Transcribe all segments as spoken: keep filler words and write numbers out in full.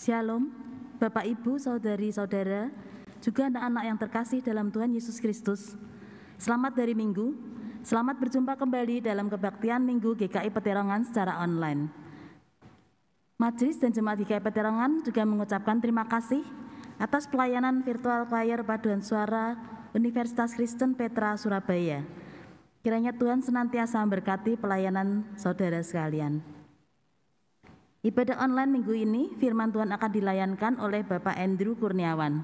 Shalom, Bapak, Ibu, Saudari-saudara, juga anak-anak yang terkasih dalam Tuhan Yesus Kristus. Selamat dari Minggu, selamat berjumpa kembali dalam kebaktian Minggu G K I Peterongan secara online. Majelis dan Jemaat G K I Peterongan juga mengucapkan terima kasih atas pelayanan virtual choir paduan suara Universitas Kristen Petra Surabaya. Kiranya Tuhan senantiasa memberkati pelayanan saudara sekalian. Ibadah online minggu ini, firman Tuhan akan dilayankan oleh Bapak Andrew Kurniawan.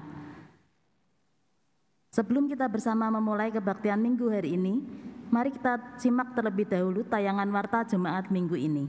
Sebelum kita bersama memulai kebaktian minggu hari ini, mari kita simak terlebih dahulu tayangan Warta Jemaat minggu ini.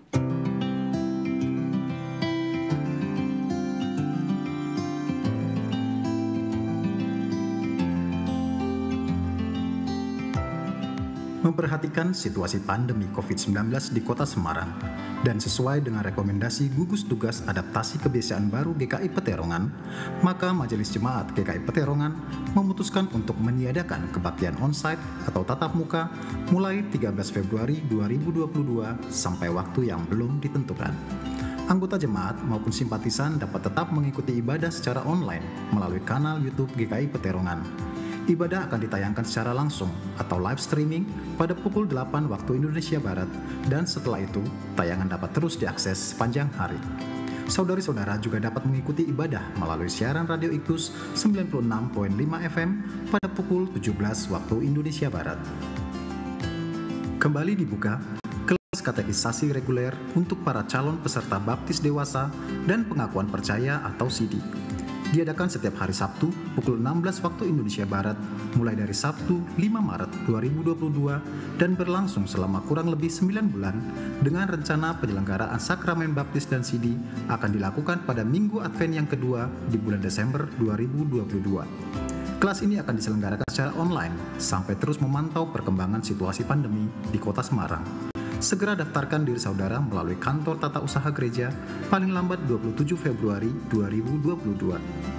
Memperhatikan situasi pandemi covid sembilan belas di Kota Semarang dan sesuai dengan rekomendasi gugus tugas adaptasi kebiasaan baru G K I Peterongan, maka Majelis Jemaat G K I Peterongan memutuskan untuk meniadakan kebaktian onsite atau tatap muka mulai tiga belas Februari dua ribu dua puluh dua sampai waktu yang belum ditentukan. Anggota jemaat maupun simpatisan dapat tetap mengikuti ibadah secara online melalui kanal YouTube G K I Peterongan. Ibadah akan ditayangkan secara langsung atau live streaming pada pukul delapan waktu Indonesia Barat, dan setelah itu tayangan dapat terus diakses sepanjang hari. Saudari-saudara juga dapat mengikuti ibadah melalui siaran Radio Iktus sembilan puluh enam koma lima F M pada pukul tujuh belas waktu Indonesia Barat. Kembali dibuka kelas katekisasi reguler untuk para calon peserta baptis dewasa dan pengakuan percaya atau S I D I. Diadakan setiap hari Sabtu pukul enam belas waktu Indonesia Barat mulai dari Sabtu lima Maret dua ribu dua puluh dua dan berlangsung selama kurang lebih sembilan bulan dengan rencana penyelenggaraan sakramen baptis dan S I D I akan dilakukan pada Minggu Advent yang kedua di bulan Desember dua ribu dua puluh dua. Kelas ini akan diselenggarakan secara online sampai terus memantau perkembangan situasi pandemi di Kota Semarang. Segera daftarkan diri saudara melalui kantor tata usaha gereja paling lambat dua puluh tujuh Februari dua ribu dua puluh dua.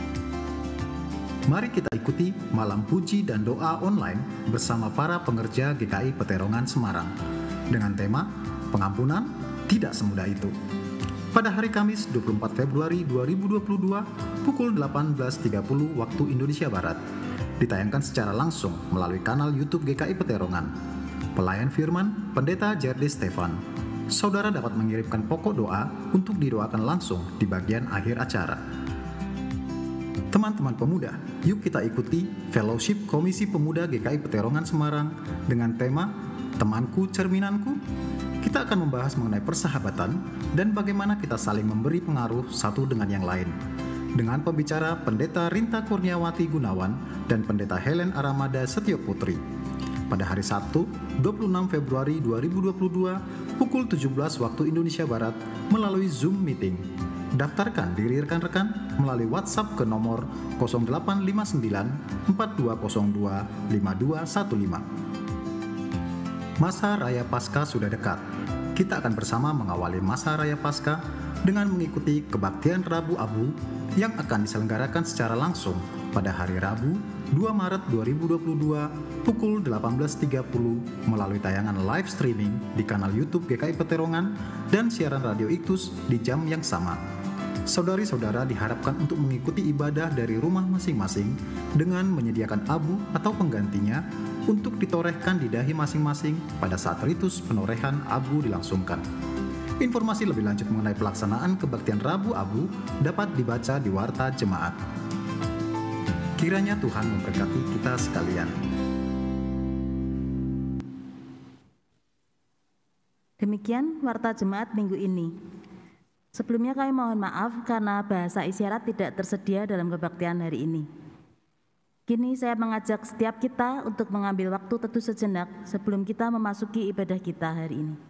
Mari kita ikuti malam puji dan doa online bersama para pengerja G K I Peterongan Semarang dengan tema pengampunan tidak semudah itu. Pada hari Kamis dua puluh empat Februari dua ribu dua puluh dua pukul delapan belas tiga puluh waktu Indonesia Barat, ditayangkan secara langsung melalui kanal YouTube G K I Peterongan. Pelayan firman, Pendeta Jerdy Stefan. Saudara dapat mengirimkan pokok doa untuk didoakan langsung di bagian akhir acara. Teman-teman pemuda, yuk kita ikuti Fellowship Komisi Pemuda G K I Peterongan Semarang dengan tema Temanku Cerminanku. Kita akan membahas mengenai persahabatan dan bagaimana kita saling memberi pengaruh satu dengan yang lain. Dengan pembicara Pendeta Rinta Kurniawati Gunawan dan Pendeta Helen Aramada Setioputri. Pada hari Sabtu, dua puluh enam Februari dua ribu dua puluh dua, pukul tujuh belas waktu Indonesia Barat melalui Zoom Meeting. Daftarkan diri rekan-rekan melalui WhatsApp ke nomor nol delapan lima sembilan empat dua nol dua lima dua satu lima. Masa Raya Paskah sudah dekat. Kita akan bersama mengawali Masa Raya Paskah dengan mengikuti kebaktian Rabu Abu yang akan diselenggarakan secara langsung pada hari Rabu dua Maret dua ribu dua puluh dua pukul delapan belas tiga puluh melalui tayangan live streaming di kanal YouTube G K I Peterongan dan siaran Radio Iktus di jam yang sama. Saudari-saudara diharapkan untuk mengikuti ibadah dari rumah masing-masing dengan menyediakan abu atau penggantinya untuk ditorehkan di dahi masing-masing pada saat ritus penorehan abu dilangsungkan. Informasi lebih lanjut mengenai pelaksanaan kebaktian Rabu Abu dapat dibaca di Warta Jemaat. Kiranya Tuhan memberkati kita sekalian. Demikian Warta Jemaat minggu ini. Sebelumnya kami mohon maaf karena bahasa isyarat tidak tersedia dalam kebaktian hari ini. Kini saya mengajak setiap kita untuk mengambil waktu teduh sejenak sebelum kita memasuki ibadah kita hari ini.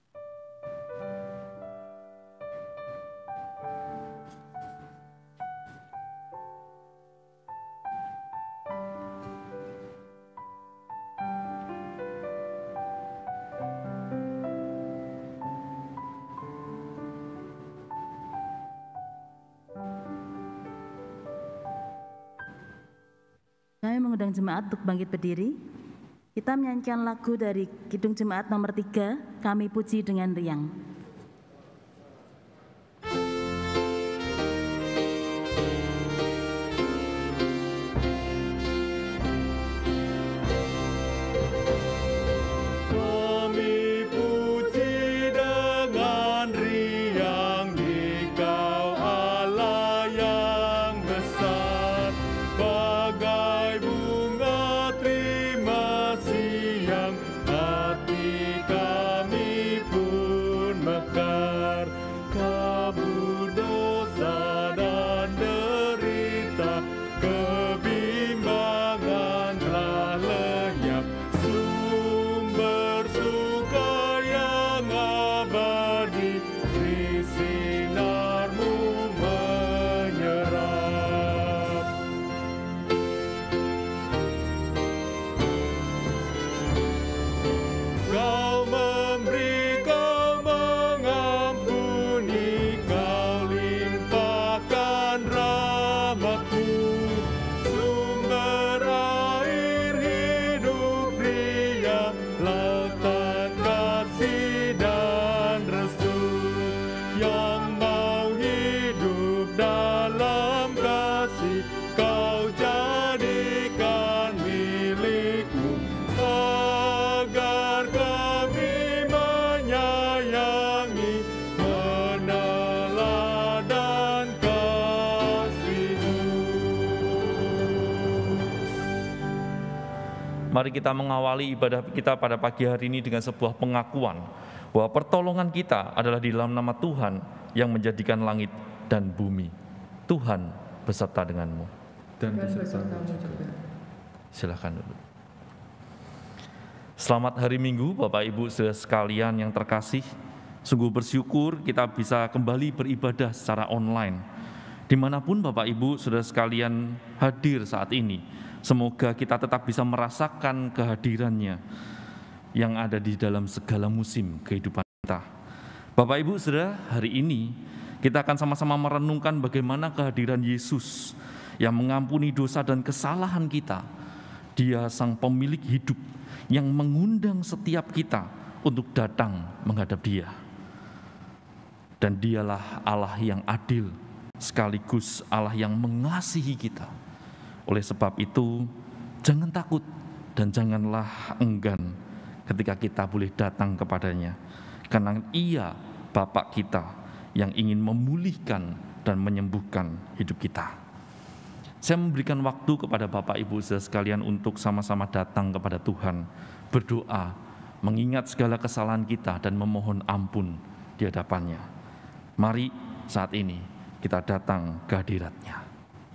Kami mengundang jemaat untuk bangkit berdiri. Kita menyanyikan lagu dari Kidung Jemaat nomor tiga, Kami Puji dengan Riang. Mari kita mengawali ibadah kita pada pagi hari ini dengan sebuah pengakuan bahwa pertolongan kita adalah di dalam nama Tuhan yang menjadikan langit dan bumi. Tuhan beserta denganmu. Dan besertamu juga. Silakan dulu. Selamat hari Minggu Bapak Ibu saudara sekalian yang terkasih. Sungguh bersyukur kita bisa kembali beribadah secara online. Dimanapun Bapak Ibu saudara sekalian hadir saat ini, semoga kita tetap bisa merasakan kehadirannya yang ada di dalam segala musim kehidupan kita. Bapak Ibu saudara, hari ini kita akan sama-sama merenungkan bagaimana kehadiran Yesus yang mengampuni dosa dan kesalahan kita. Dia sang pemilik hidup yang mengundang setiap kita untuk datang menghadap Dia. Dan Dialah Allah yang adil, sekaligus Allah yang mengasihi kita. Oleh sebab itu, jangan takut dan janganlah enggan ketika kita boleh datang kepadanya. Karena Ia Bapa kita yang ingin memulihkan dan menyembuhkan hidup kita. Saya memberikan waktu kepada Bapak Ibu saudara sekalian untuk sama-sama datang kepada Tuhan, berdoa, mengingat segala kesalahan kita dan memohon ampun di hadapannya. Mari saat ini kita datang ke hadirat-Nya.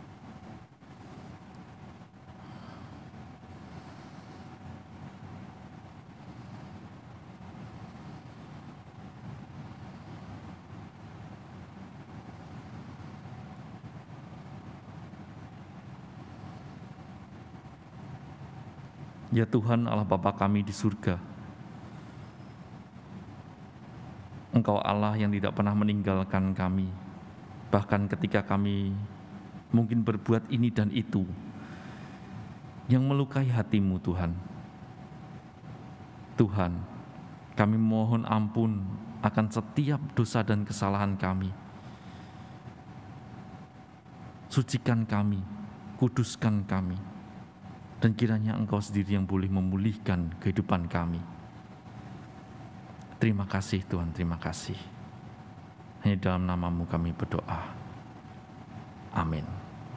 Ya Tuhan Allah Bapa kami di surga, Engkau Allah yang tidak pernah meninggalkan kami, bahkan ketika kami mungkin berbuat ini dan itu yang melukai hati-Mu Tuhan. Tuhan, kami mohon ampun akan setiap dosa dan kesalahan kami. Sucikan kami, kuduskan kami, dan kiranya Engkau sendiri yang boleh memulihkan kehidupan kami. Terima kasih Tuhan, terima kasih. Hanya dalam nama-Mu kami berdoa. Amin.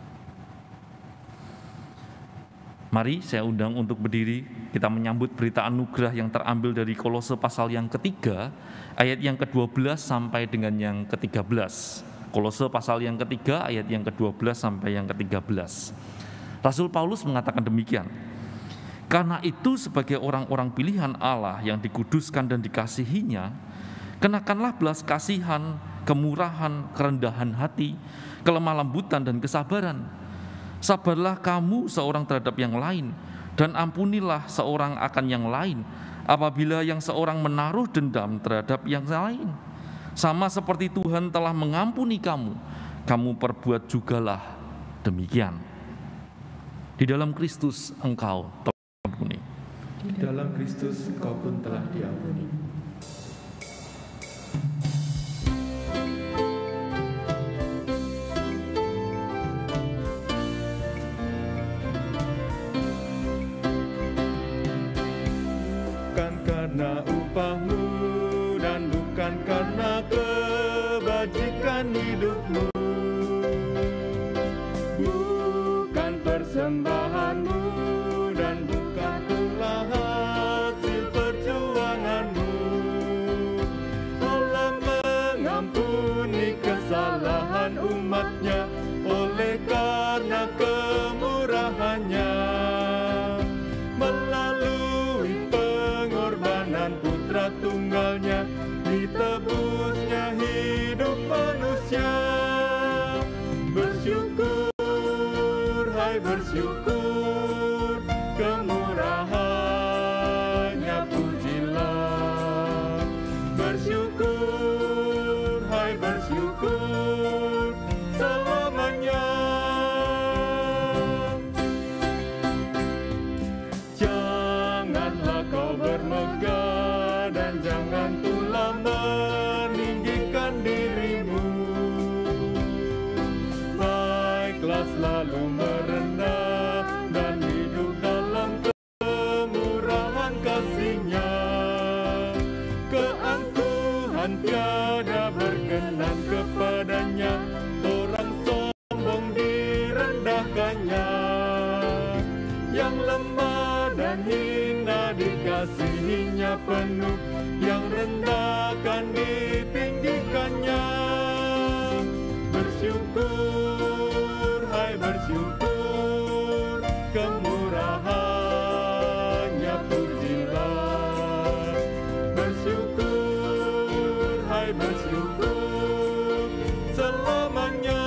Mari saya undang untuk berdiri, kita menyambut berita anugerah yang terambil dari Kolose pasal yang ketiga, ayat yang kedua belas sampai dengan yang ketiga belas. Kolose pasal yang ketiga, ayat yang kedua belas sampai yang ketiga belas. Rasul Paulus mengatakan demikian, karena itu sebagai orang-orang pilihan Allah yang dikuduskan dan dikasihinya, kenakanlah belas kasihan, kemurahan, kerendahan hati, kelemah lembutan dan kesabaran. Sabarlah kamu seorang terhadap yang lain, dan ampunilah seorang akan yang lain, apabila yang seorang menaruh dendam terhadap yang lain. Sama seperti Tuhan telah mengampuni kamu, kamu perbuat jugalah demikian. Di dalam Kristus engkau telah diampuni. Di dalam Kristus engkau pun telah diampuni. Bukan karena upahmu dan bukan karena kebajikan hidupmu, persembahanmu dan bukan pula hasil perjuanganmu. Allah mengampuni kesalahan umatnya oleh karena kemurahannya, melalui pengorbanan putra tunggalnya ditebusnya hidup manusia. Bersyukur, bersyukur, kemurahannya pujilah. Bersyukur, hai bersyukur, selamanya. Janganlah kau bermegah dan jangan pula meninggikan dirimu. Baiklah selalu merendah kasih-Nya penuh, yang rendah akan ditinggikannya. Bersyukur, hai bersyukur, kemurahan-Nya pujilah. Bersyukur, hai bersyukur, selamanya.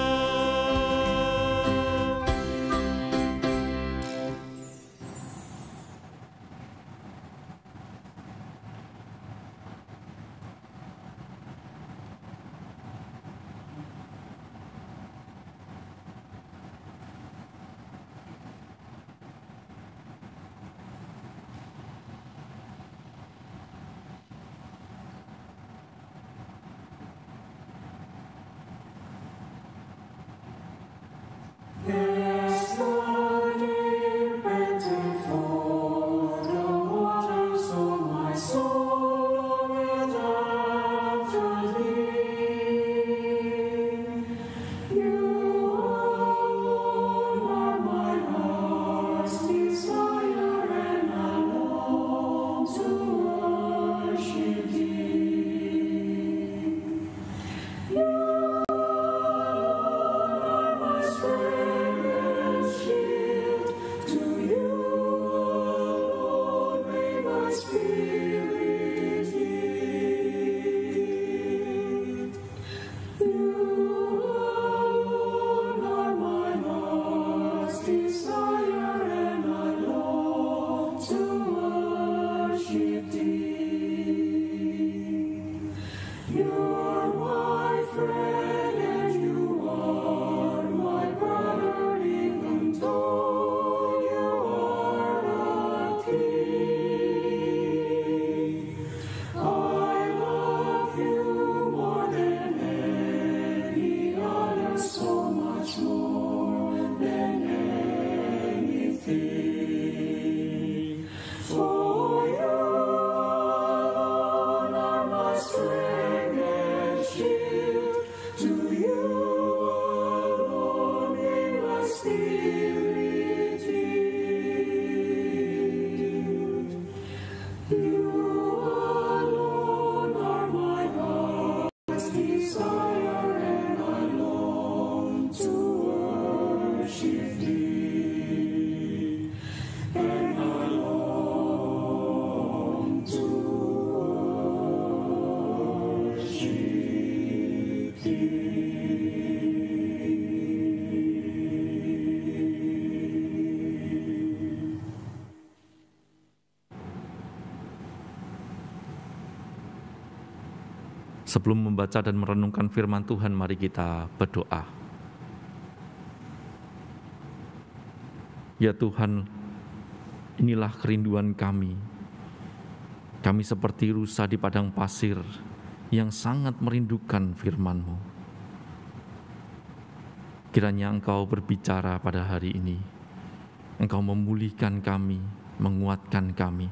Sebelum membaca dan merenungkan firman Tuhan, mari kita berdoa. Ya Tuhan, inilah kerinduan kami. Kami seperti rusa di padang pasir yang sangat merindukan firman-Mu. Kiranya Engkau berbicara pada hari ini. Engkau memulihkan kami, menguatkan kami,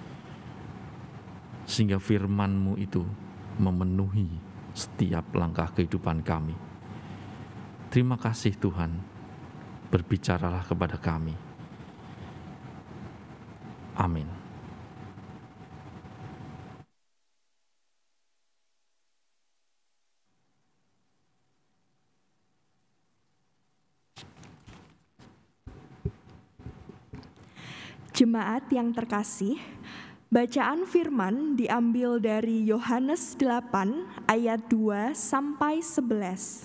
sehingga firman-Mu itu memenuhi setiap langkah kehidupan kami. Terima kasih Tuhan, berbicaralah kepada kami. Amin. Jemaat yang terkasih, bacaan firman diambil dari Yohanes delapan ayat dua sampai sebelas.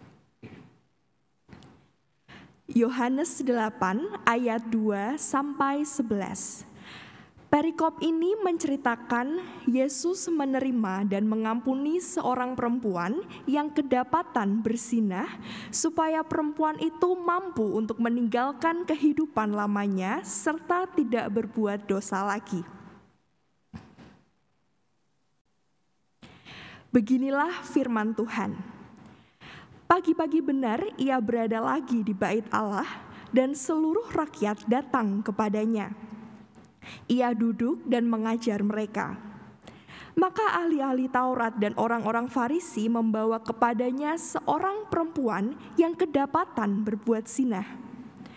Yohanes delapan ayat dua sampai sebelas. Perikop ini menceritakan Yesus menerima dan mengampuni seorang perempuan yang kedapatan berzinah, supaya perempuan itu mampu untuk meninggalkan kehidupan lamanya serta tidak berbuat dosa lagi. Beginilah firman Tuhan. Pagi-pagi benar ia berada lagi di bait Allah dan seluruh rakyat datang kepadanya. Ia duduk dan mengajar mereka. Maka ahli-ahli Taurat dan orang-orang Farisi membawa kepadanya seorang perempuan yang kedapatan berbuat zina.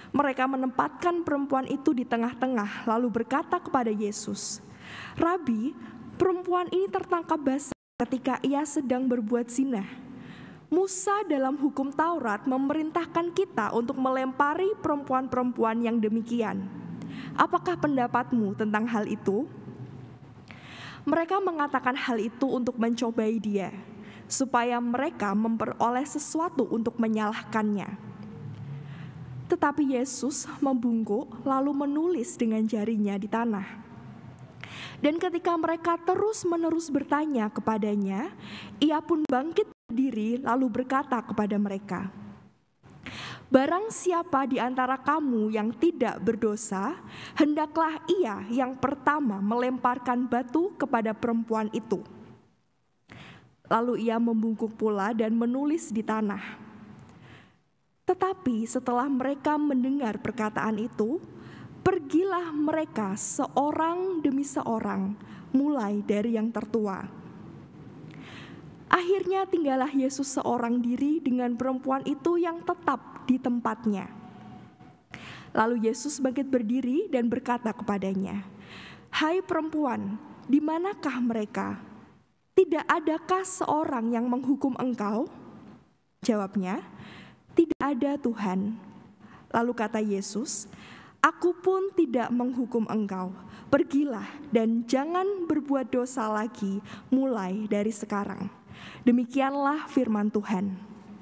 Mereka menempatkan perempuan itu di tengah-tengah, lalu berkata kepada Yesus, "Rabi, perempuan ini tertangkap basah ketika ia sedang berbuat zina. Musa dalam hukum Taurat memerintahkan kita untuk melempari perempuan-perempuan yang demikian. Apakah pendapatmu tentang hal itu?" Mereka mengatakan hal itu untuk mencobai dia, supaya mereka memperoleh sesuatu untuk menyalahkannya. Tetapi Yesus membungkuk lalu menulis dengan jarinya di tanah. Dan ketika mereka terus-menerus bertanya kepadanya, ia pun bangkit berdiri lalu berkata kepada mereka, "Barang siapa di antara kamu yang tidak berdosa, hendaklah ia yang pertama melemparkan batu kepada perempuan itu." Lalu ia membungkuk pula dan menulis di tanah. Tetapi setelah mereka mendengar perkataan itu, pergilah mereka seorang demi seorang, mulai dari yang tertua. Akhirnya tinggallah Yesus seorang diri dengan perempuan itu yang tetap di tempatnya. Lalu Yesus bangkit berdiri dan berkata kepadanya, "Hai perempuan, di manakah mereka? Tidak adakah seorang yang menghukum engkau?" Jawabnya, "Tidak ada, Tuhan." Lalu kata Yesus, "Aku pun tidak menghukum engkau. Pergilah dan jangan berbuat dosa lagi mulai dari sekarang." Demikianlah firman Tuhan.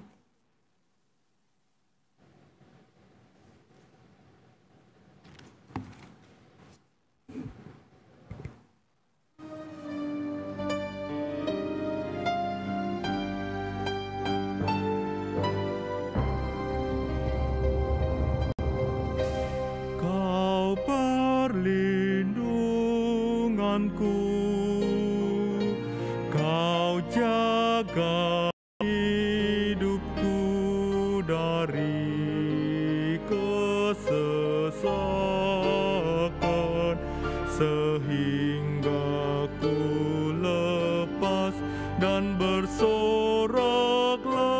Kau jaga hidupku dari kesesakan, sehingga ku lepas dan bersoraklah.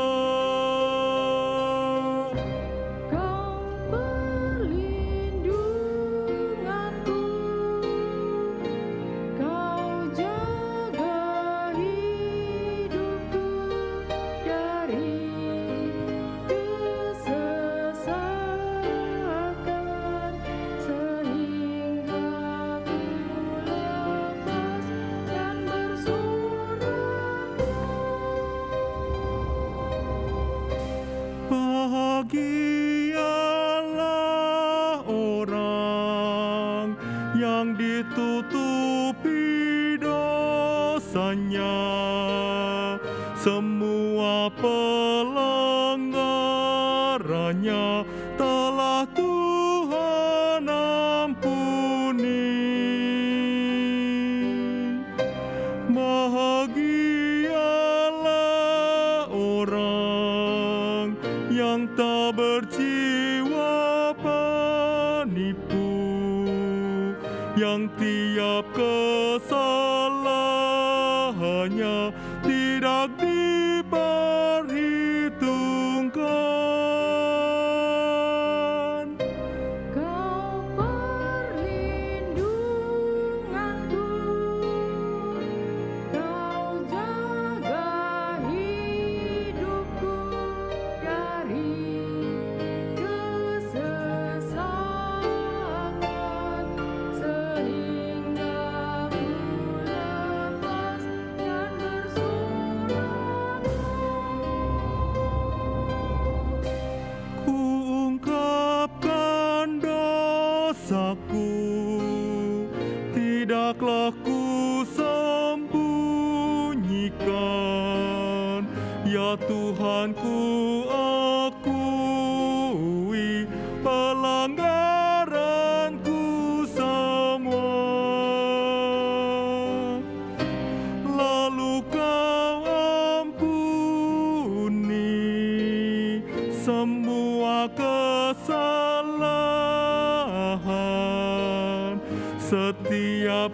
Bahagialah orang yang ditutupi dosanya, semua pelanggarannya telah Tuhan ampuni. Bahagialah orang yang tak berjiwa penipu, yang tiap kesalahannya tidak diperhitungkan. Kau perlindunganku, Kau jaga hidupku dari kesesakan, sehingga ku lepas dan bersorak. Ku ungkapkan dosaku, tidaklah ku sembunyikan. Ya Tuhan, ku akui pelanggaranku semua. Lalu Kau ampuni semua kesalahan, setiap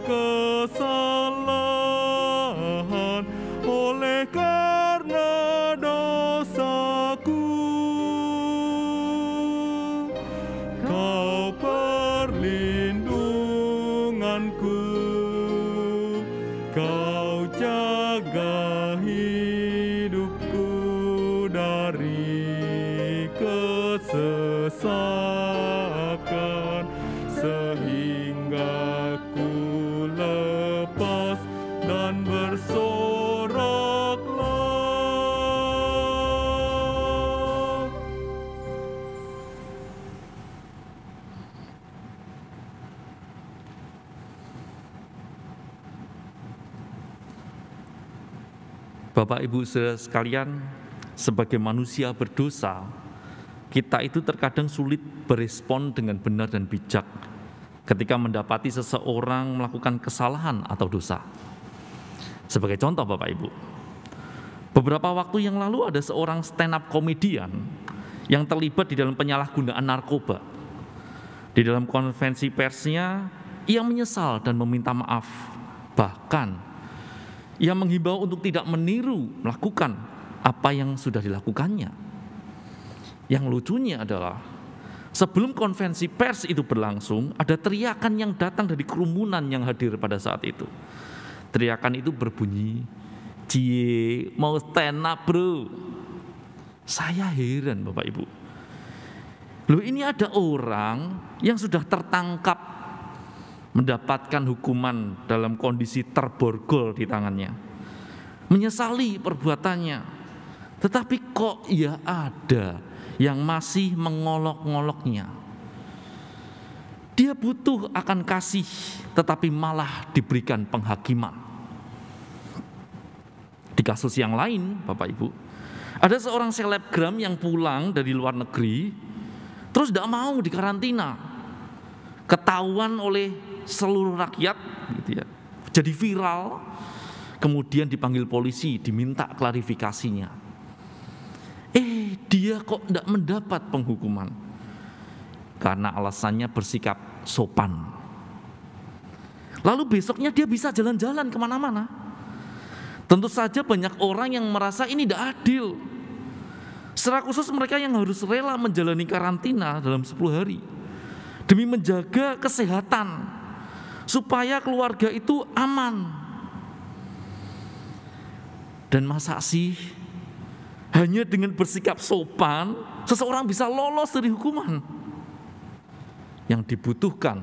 kesalahan oleh karena dosaku. rasakan, sehingga ku lepas dan bersoraklah. Bapak Ibu Saudara sekalian, sebagai manusia berdosa, kita itu terkadang sulit berespon dengan benar dan bijak ketika mendapati seseorang melakukan kesalahan atau dosa. Sebagai contoh Bapak Ibu, beberapa waktu yang lalu ada seorang stand up komedian yang terlibat di dalam penyalahgunaan narkoba. Di dalam konferensi persnya, ia menyesal dan meminta maaf. Bahkan ia menghimbau untuk tidak meniru melakukan apa yang sudah dilakukannya. Yang lucunya adalah sebelum konferensi pers itu berlangsung, ada teriakan yang datang dari kerumunan yang hadir pada saat itu. Teriakan itu berbunyi, "Cie, mau stand up bro." Saya heran Bapak Ibu. Loh, ini ada orang yang sudah tertangkap mendapatkan hukuman dalam kondisi terborgol di tangannya, menyesali perbuatannya, tetapi kok ya ada yang masih mengolok-ngoloknya. Dia butuh akan kasih, tetapi malah diberikan penghakiman. Di kasus yang lain, Bapak Ibu, ada seorang selebgram yang pulang dari luar negeri, terus tidak mau dikarantina, ketahuan oleh seluruh rakyat, gitu ya, jadi viral, kemudian dipanggil polisi, diminta klarifikasinya. Eh, dia kok tidak mendapat penghukuman karena alasannya bersikap sopan. Lalu besoknya dia bisa jalan-jalan kemana-mana. Tentu saja banyak orang yang merasa ini tidak adil. Secara khusus mereka yang harus rela menjalani karantina dalam sepuluh hari demi menjaga kesehatan supaya keluarga itu aman. Dan masa sih hanya dengan bersikap sopan seseorang bisa lolos dari hukuman? Yang dibutuhkan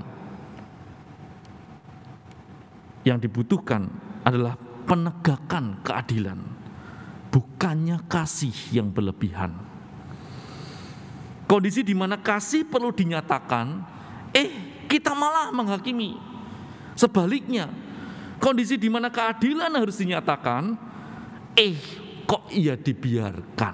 yang dibutuhkan adalah penegakan keadilan, bukannya kasih yang berlebihan. Kondisi di mana kasih perlu dinyatakan, eh kita malah menghakimi. Sebaliknya, kondisi di mana keadilan harus dinyatakan, eh kok ia dibiarkan.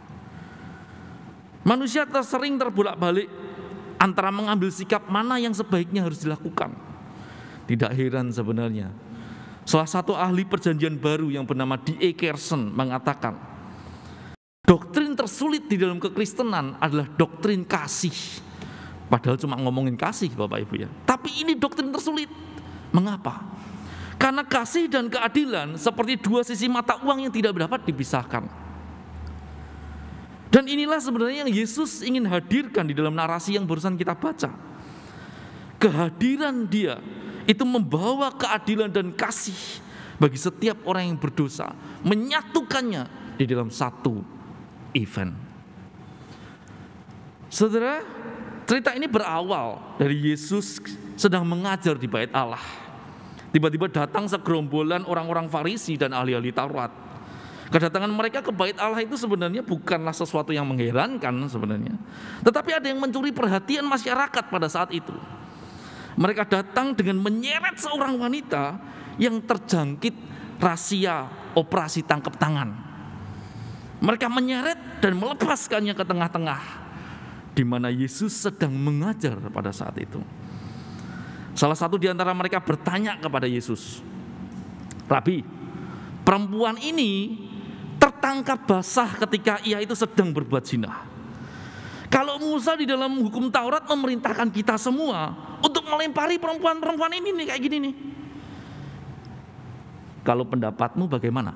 Manusia tersering terbolak-balik antara mengambil sikap mana yang sebaiknya harus dilakukan. Tidak heran sebenarnya, salah satu ahli perjanjian baru yang bernama D A Carson mengatakan, doktrin tersulit di dalam kekristenan adalah doktrin kasih. Padahal cuma ngomongin kasih Bapak Ibu ya, tapi ini doktrin tersulit. Mengapa? Karena kasih dan keadilan seperti dua sisi mata uang yang tidak dapat dipisahkan. Dan inilah sebenarnya yang Yesus ingin hadirkan di dalam narasi yang barusan kita baca. Kehadiran Dia itu membawa keadilan dan kasih bagi setiap orang yang berdosa, menyatukannya di dalam satu event. Saudara, cerita ini berawal dari Yesus sedang mengajar di bait Allah. Tiba-tiba datang segerombolan orang-orang Farisi dan ahli-ahli Taurat. Kedatangan mereka ke bait Allah itu sebenarnya bukanlah sesuatu yang mengherankan sebenarnya, tetapi ada yang mencuri perhatian masyarakat pada saat itu. Mereka datang dengan menyeret seorang wanita yang terjangkit rahasia operasi tangkap tangan. Mereka menyeret dan melepaskannya ke tengah-tengah, di mana Yesus sedang mengajar pada saat itu. Salah satu di antara mereka bertanya kepada Yesus, "Rabi, perempuan ini tertangkap basah ketika ia itu sedang berbuat zina. Kalau Musa di dalam hukum Taurat memerintahkan kita semua untuk melempari perempuan-perempuan ini nih, kayak gini nih. Kalau pendapatmu bagaimana?"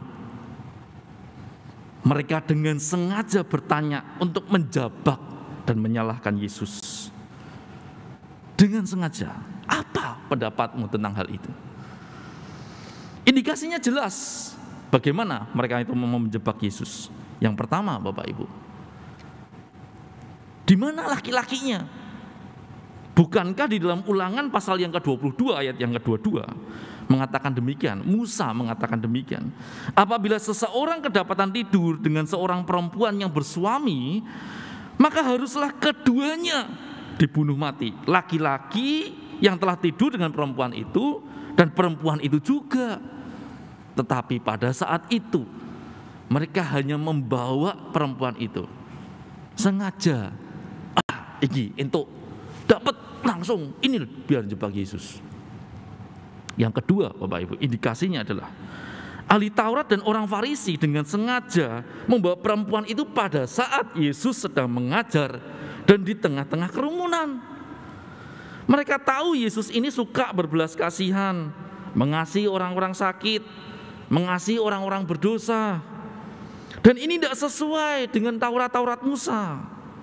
Mereka dengan sengaja bertanya untuk menjabak dan menyalahkan Yesus. Dengan sengaja, apa pendapatmu tentang hal itu? Indikasinya jelas bagaimana mereka itu mau menjebak Yesus. Yang pertama, Bapak Ibu, Di mana laki-lakinya? Bukankah di dalam Ulangan pasal yang ke dua puluh dua ayat yang ke dua puluh dua mengatakan demikian, Musa mengatakan demikian. Apabila seseorang kedapatan tidur dengan seorang perempuan yang bersuami, maka haruslah keduanya dibunuh mati. Laki-laki yang telah tidur dengan perempuan itu dan perempuan itu juga. Tetapi pada saat itu mereka hanya membawa perempuan itu sengaja. Ah, iki entuk dapat langsung ini biar jebak Yesus. Yang kedua, Bapak Ibu, indikasinya adalah ahli Taurat dan orang Farisi dengan sengaja membawa perempuan itu pada saat Yesus sedang mengajar dan di tengah-tengah kerumunan. Mereka tahu Yesus ini suka berbelas kasihan, mengasihi orang-orang sakit, mengasihi orang-orang berdosa. Dan ini tidak sesuai dengan Taurat-Taurat Musa.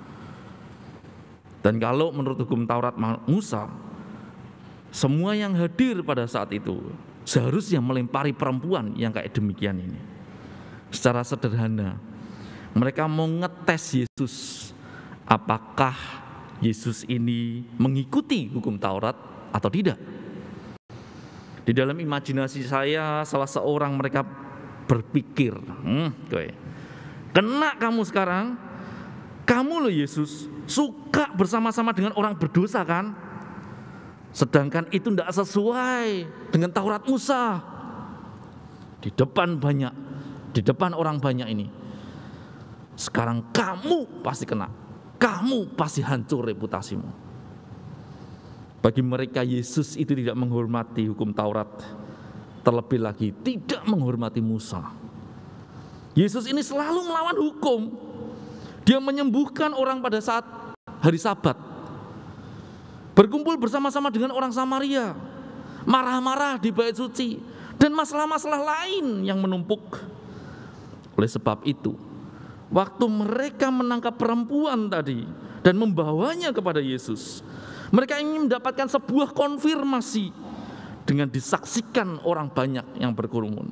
Dan kalau menurut hukum Taurat Musa, semua yang hadir pada saat itu seharusnya melempari perempuan yang kayak demikian ini. Secara sederhana, mereka mau ngetes Yesus. Apakah Yesus ini mengikuti hukum Taurat atau tidak? Di dalam imajinasi saya, salah seorang mereka berpikir, hmm, gue, kena kamu sekarang, kamu loh Yesus, suka bersama-sama dengan orang berdosa kan? Sedangkan itu tidak sesuai dengan Taurat Musa. Di depan banyak, di depan orang banyak ini. Sekarang kamu pasti kena, kamu pasti hancur reputasimu. Bagi mereka Yesus itu tidak menghormati hukum Taurat, terlebih lagi tidak menghormati Musa. Yesus ini selalu melawan hukum. Dia menyembuhkan orang pada saat hari Sabat, berkumpul bersama-sama dengan orang Samaria, marah-marah di bait suci, dan masalah-masalah lain yang menumpuk. Oleh sebab itu, waktu mereka menangkap perempuan tadi dan membawanya kepada Yesus, mereka ingin mendapatkan sebuah konfirmasi dengan disaksikan orang banyak yang berkerumun.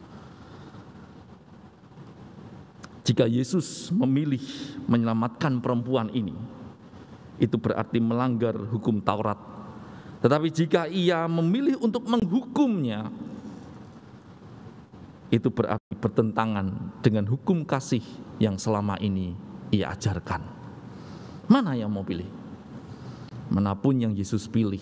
Jika Yesus memilih menyelamatkan perempuan ini, itu berarti melanggar hukum Taurat. Tetapi jika ia memilih untuk menghukumnya, itu berarti bertentangan dengan hukum kasih yang selama ini ia ajarkan. Mana yang mau pilih? Manapun yang Yesus pilih,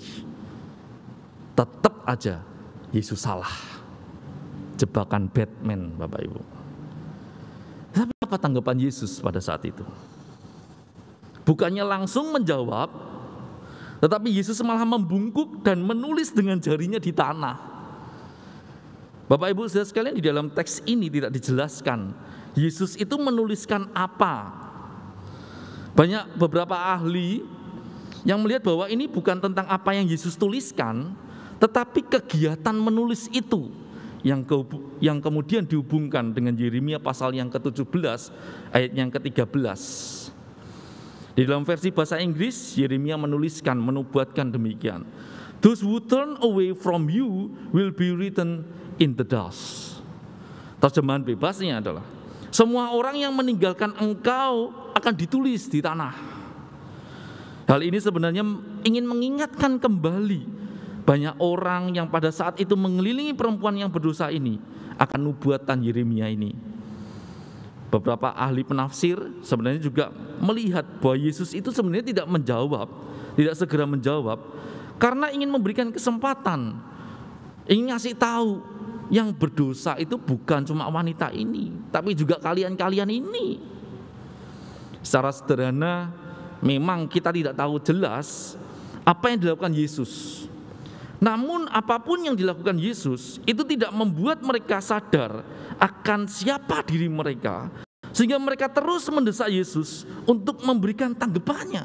tetap aja Yesus salah. Jebakan Batman, Bapak Ibu. Tapi apa tanggapan Yesus pada saat itu? Bukannya langsung menjawab, tetapi Yesus malah membungkuk dan menulis dengan jarinya di tanah. Bapak Ibu saudara sekalian, di dalam teks ini tidak dijelaskan Yesus itu menuliskan apa. Banyak beberapa ahli yang melihat bahwa ini bukan tentang apa yang Yesus tuliskan, tetapi kegiatan menulis itu yang, ke, yang kemudian dihubungkan dengan Yeremia pasal yang ke tujuh belas ayat yang ke tiga belas. Di dalam versi bahasa Inggris, Yeremia menuliskan, menubuatkan demikian. Those who turn away from you will be written in the dust. Terjemahan bebasnya adalah, semua orang yang meninggalkan engkau akan ditulis di tanah. Hal ini sebenarnya ingin mengingatkan kembali banyak orang yang pada saat itu mengelilingi perempuan yang berdosa ini akan nubuatan Yeremia ini. Beberapa ahli penafsir sebenarnya juga melihat bahwa Yesus itu sebenarnya tidak menjawab, tidak segera menjawab, karena ingin memberikan kesempatan, ingin ngasih tahu yang berdosa itu bukan cuma wanita ini, tapi juga kalian-kalian ini. Secara sederhana, memang kita tidak tahu jelas apa yang dilakukan Yesus. Namun apapun yang dilakukan Yesus itu tidak membuat mereka sadar akan siapa diri mereka, sehingga mereka terus mendesak Yesus untuk memberikan tanggapannya.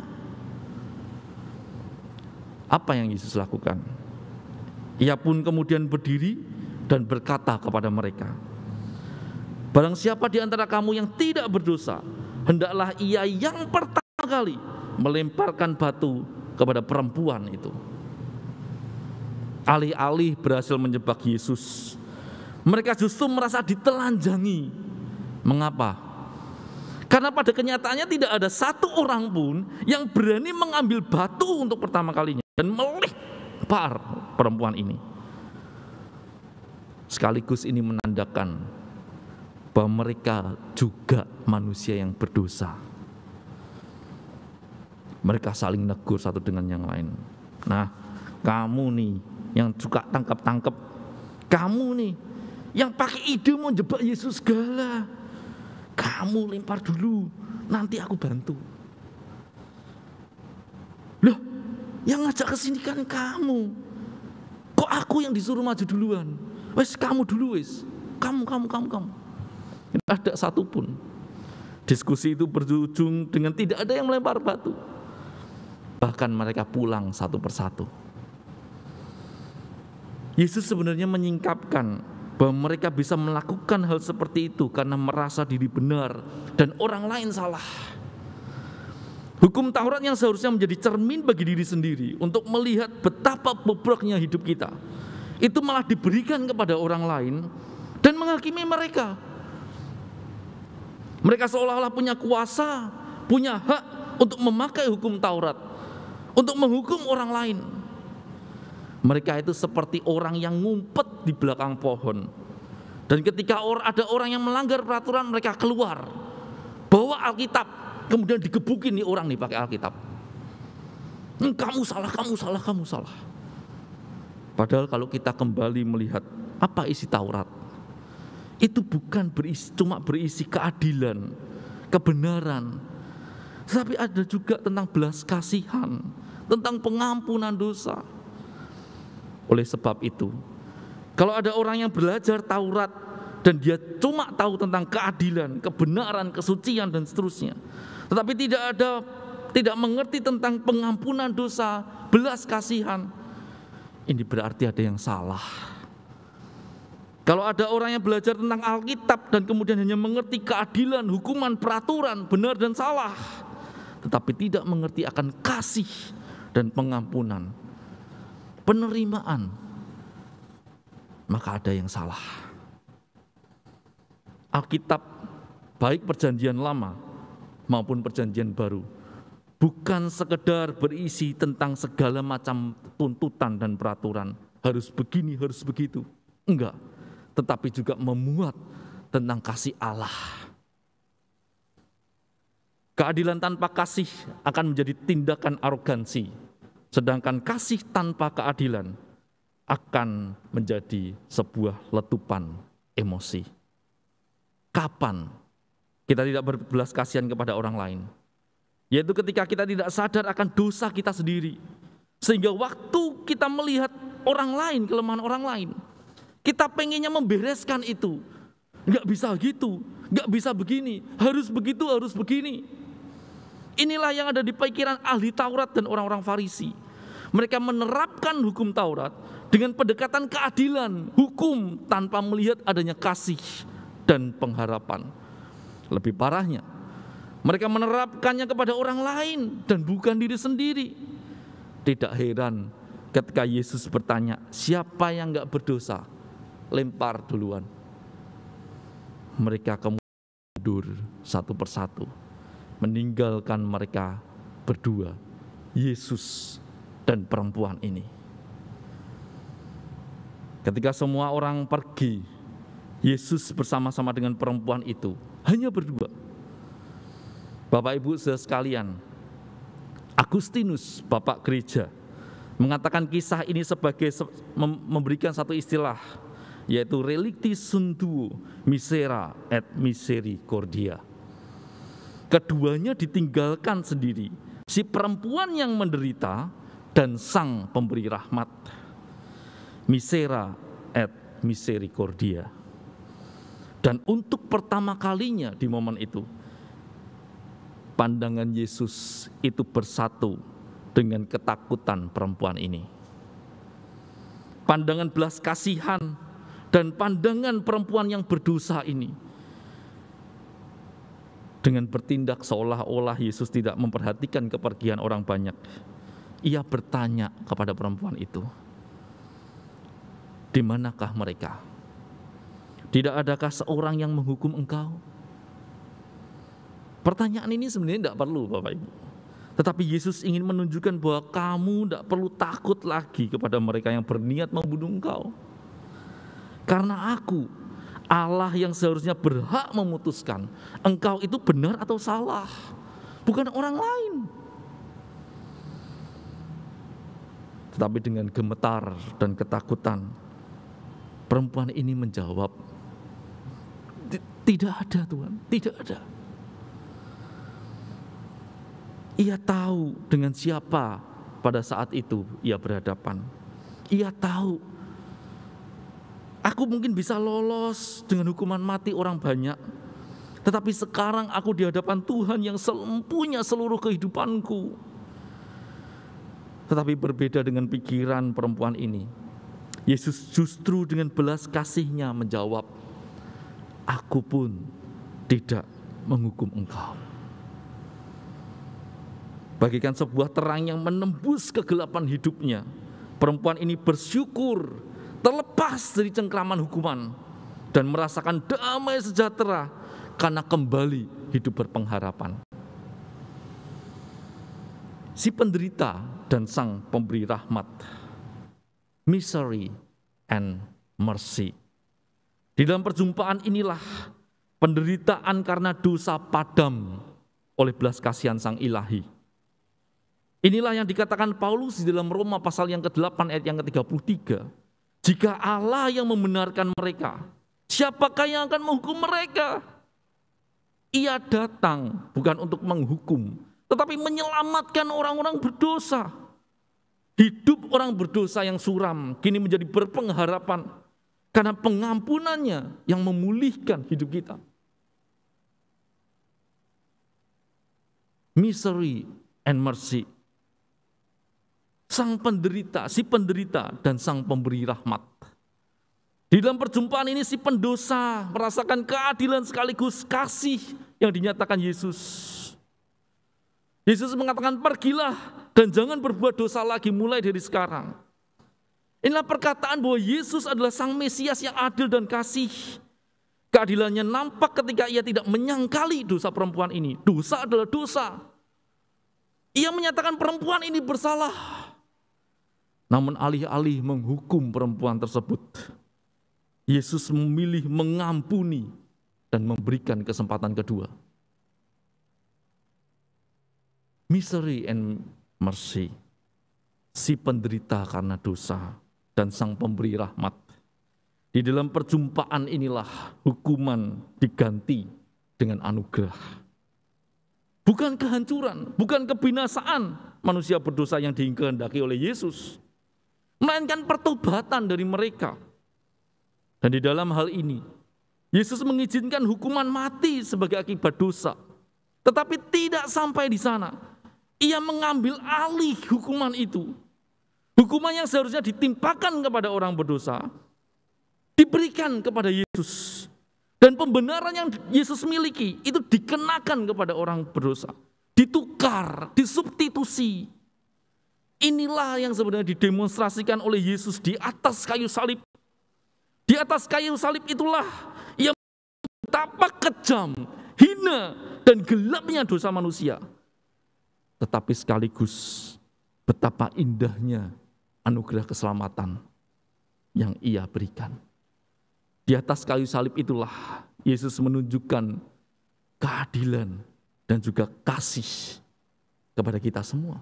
Apa yang Yesus lakukan? Ia pun kemudian berdiri dan berkata kepada mereka, barang siapa di antara kamu yang tidak berdosa, hendaklah ia yang pertama kali melemparkan batu kepada perempuan itu. Alih-alih berhasil menjebak Yesus, mereka justru merasa ditelanjangi. Mengapa? Karena pada kenyataannya tidak ada satu orang pun yang berani mengambil batu untuk pertama kalinya dan melempar perempuan ini. Sekaligus ini menandakan bahwa mereka juga manusia yang berdosa. Mereka saling negur satu dengan yang lain. Nah, kamu nih yang suka tangkap-tangkap, kamu nih yang pakai ide mau jebak Yesus segala, kamu lempar dulu, nanti aku bantu. Loh, yang ngajak ke sini kan kamu. Kok aku yang disuruh maju duluan? Wes kamu dulu wes. Kamu, kamu, kamu, kamu. Tidak ada satupun. Diskusi itu berujung dengan tidak ada yang melempar batu. Bahkan mereka pulang satu persatu. Yesus sebenarnya menyingkapkan bahwa mereka bisa melakukan hal seperti itu karena merasa diri benar dan orang lain salah. Hukum Taurat yang seharusnya menjadi cermin bagi diri sendiri untuk melihat betapa bobroknya hidup kita, itu malah diberikan kepada orang lain dan menghakimi mereka. Mereka seolah-olah punya kuasa, punya hak untuk memakai hukum Taurat, untuk menghukum orang lain. Mereka itu seperti orang yang ngumpet di belakang pohon. Dan ketika ada orang yang melanggar peraturan, mereka keluar, bawa Alkitab, kemudian digebukin nih orang nih pakai Alkitab. Kamu salah, kamu salah, kamu salah. Padahal kalau kita kembali melihat apa isi Taurat, itu bukan berisi, cuma berisi keadilan, kebenaran, tapi ada juga tentang belas kasihan, tentang pengampunan dosa. Oleh sebab itu, kalau ada orang yang belajar Taurat dan dia cuma tahu tentang keadilan, kebenaran, kesucian dan seterusnya, tetapi tidak ada tidak mengerti tentang pengampunan dosa, belas kasihan, ini berarti ada yang salah. Kalau ada orang yang belajar tentang Alkitab dan kemudian hanya mengerti keadilan, hukuman, peraturan, benar dan salah, tetapi tidak mengerti akan kasih dan pengampunan, penerimaan, maka ada yang salah. Alkitab, baik perjanjian lama maupun perjanjian baru, bukan sekedar berisi tentang segala macam tuntutan dan peraturan, harus begini, harus begitu. Enggak, tetapi juga memuat tentang kasih Allah. Keadilan tanpa kasih akan menjadi tindakan arogansi, sedangkan kasih tanpa keadilan akan menjadi sebuah letupan emosi. Kapan kita tidak berbelas kasihan kepada orang lain? Yaitu ketika kita tidak sadar akan dosa kita sendiri, sehingga waktu kita melihat orang lain, kelemahan orang lain, kita pengennya membereskan itu. Enggak bisa gitu, enggak bisa begini, harus begitu, harus begini. Inilah yang ada di pikiran ahli Taurat dan orang-orang Farisi. Mereka menerapkan hukum Taurat dengan pendekatan keadilan, hukum tanpa melihat adanya kasih dan pengharapan. Lebih parahnya, mereka menerapkannya kepada orang lain dan bukan diri sendiri. Tidak heran ketika Yesus bertanya, siapa yang enggak berdosa? Lempar duluan. Mereka kemudian mundur satu persatu, meninggalkan mereka berdua, Yesus dan perempuan ini. Ketika semua orang pergi, Yesus bersama-sama dengan perempuan itu hanya berdua. Bapak Ibu saudara sekalian, Agustinus, Bapak Gereja, mengatakan kisah ini sebagai memberikan satu istilah, yaitu relicti sunt duo, misera et misericordia. Keduanya ditinggalkan sendiri, si perempuan yang menderita dan sang pemberi rahmat. Misera et misericordia. Dan untuk pertama kalinya di momen itu, pandangan Yesus itu bersatu dengan ketakutan perempuan ini. Pandangan belas kasihan dan pandangan perempuan yang berdosa ini, dengan bertindak seolah-olah Yesus tidak memperhatikan kepergian orang banyak, ia bertanya kepada perempuan itu, di manakah mereka? Tidak adakah seorang yang menghukum engkau? Pertanyaan ini sebenarnya tidak perlu Bapak Ibu. Tetapi Yesus ingin menunjukkan bahwa kamu tidak perlu takut lagi kepada mereka yang berniat membunuh engkau. Karena aku, Allah yang seharusnya berhak memutuskan engkau itu benar atau salah, bukan orang lain. Tetapi dengan gemetar dan ketakutan, perempuan ini menjawab, tidak ada Tuhan, tidak ada. Ia tahu dengan siapa pada saat itu ia berhadapan. Ia tahu, aku mungkin bisa lolos dengan hukuman mati orang banyak, tetapi sekarang aku di hadapan Tuhan yang mempunyai seluruh kehidupanku. Tetapi berbeda dengan pikiran perempuan ini, Yesus justru dengan belas kasih-Nya menjawab, aku pun tidak menghukum engkau. Bagikan sebuah terang yang menembus kegelapan hidupnya, perempuan ini bersyukur terlepas dari cengkraman hukuman dan merasakan damai sejahtera karena kembali hidup berpengharapan. Si penderita dan sang pemberi rahmat, misery and mercy. Di dalam perjumpaan inilah penderitaan karena dosa padam oleh belas kasihan sang ilahi. Inilah yang dikatakan Paulus di dalam Roma pasal yang kedelapan ayat yang ketiga puluh tiga. Jika Allah yang membenarkan mereka, siapakah yang akan menghukum mereka? Ia datang bukan untuk menghukum, tetapi menyelamatkan orang-orang berdosa. Hidup orang berdosa yang suram kini menjadi berpengharapan karena pengampunannya yang memulihkan hidup kita. Misery and mercy. Sang penderita, si penderita dan sang pemberi rahmat. Di dalam perjumpaan ini si pendosa merasakan keadilan sekaligus kasih yang dinyatakan Yesus. Yesus mengatakan, pergilah dan jangan berbuat dosa lagi mulai dari sekarang. Inilah perkataan bahwa Yesus adalah sang Mesias yang adil dan kasih. Keadilannya nampak ketika ia tidak menyangkali dosa perempuan ini. Dosa adalah dosa. Ia menyatakan perempuan ini bersalah. Namun alih-alih menghukum perempuan tersebut, Yesus memilih mengampuni dan memberikan kesempatan kedua. Misery and mercy, si penderita karena dosa dan sang pemberi rahmat. Di dalam perjumpaan inilah hukuman diganti dengan anugerah. Bukan kehancuran, bukan kebinasaan manusia berdosa yang dikehendaki oleh Yesus, melainkan pertobatan dari mereka. Dan di dalam hal ini, Yesus mengizinkan hukuman mati sebagai akibat dosa. Tetapi tidak sampai di sana. Ia mengambil alih hukuman itu. Hukuman yang seharusnya ditimpakan kepada orang berdosa, diberikan kepada Yesus. Dan pembenaran yang Yesus miliki, itu dikenakan kepada orang berdosa. Ditukar, disubstitusi. Inilah yang sebenarnya didemonstrasikan oleh Yesus di atas kayu salib. Di atas kayu salib itulah yang betapa kejam, hina, dan gelapnya dosa manusia. Tetapi sekaligus betapa indahnya anugerah keselamatan yang ia berikan. Di atas kayu salib itulah Yesus menunjukkan keadilan dan juga kasih kepada kita semua.